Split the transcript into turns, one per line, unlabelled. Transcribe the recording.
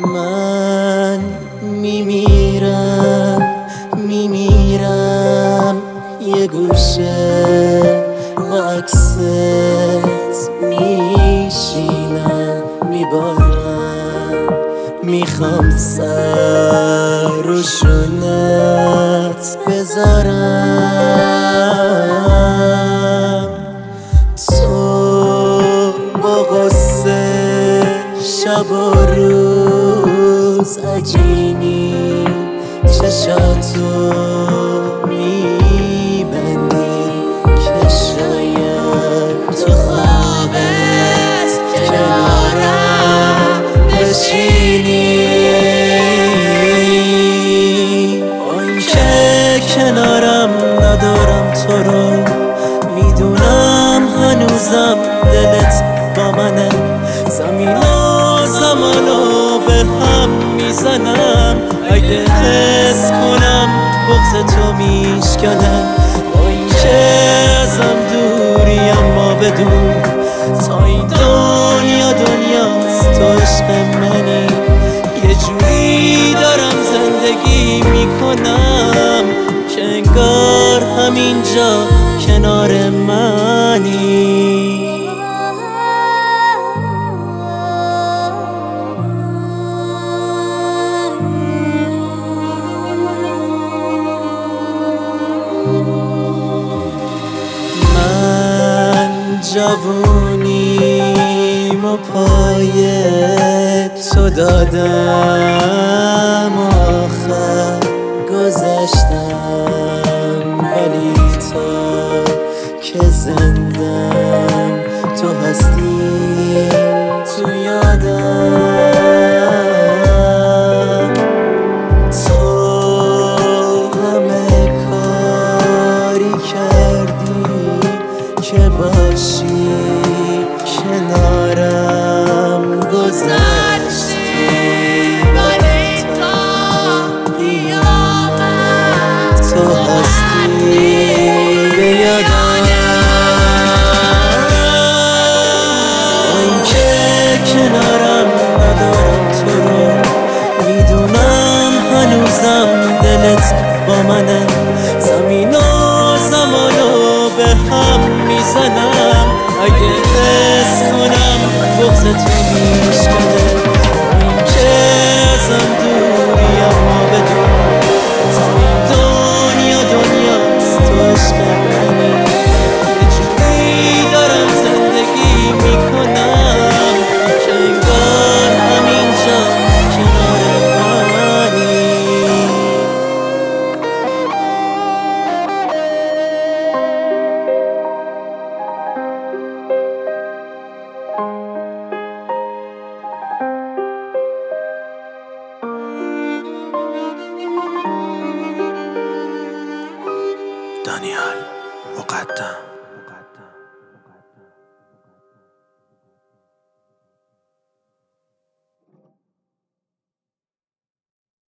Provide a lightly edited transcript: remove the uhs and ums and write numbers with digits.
من میمیرم یه گوشه با عکست میشینم میبارم، میخوام سر و شونت بذارم. تو با غصه شب و روز عجینی، چشاتو میبندی که شاید تو خوابت کنارم بشینی. این که کنارم ندارم تو رو، میدونم هنوزم دلت با منه. زمین و زمانو به هم میزنم اگه حس کنم بغض تو میشکنه. با این که ازم دوری اما بدون تا این دنیا دنیاست، تو عشق منی. یه جوری دارم زندگی میکنم که انگار همینجا کنار منی. جوونیمو پای تو دادم، آخر گذشتم، ولی تا که زندم تو هستی تو یادم. تو همه کاری کردی که باشی کنارم، گذشتی ولی تا قیامت تو هستی به یادم. این که کنارم ندارم تو رو، میدونم هنوزم دلت با منه. زمین و زمانو به هم میزنم اگه حس کنم بغض تو میشکنه. این که ازم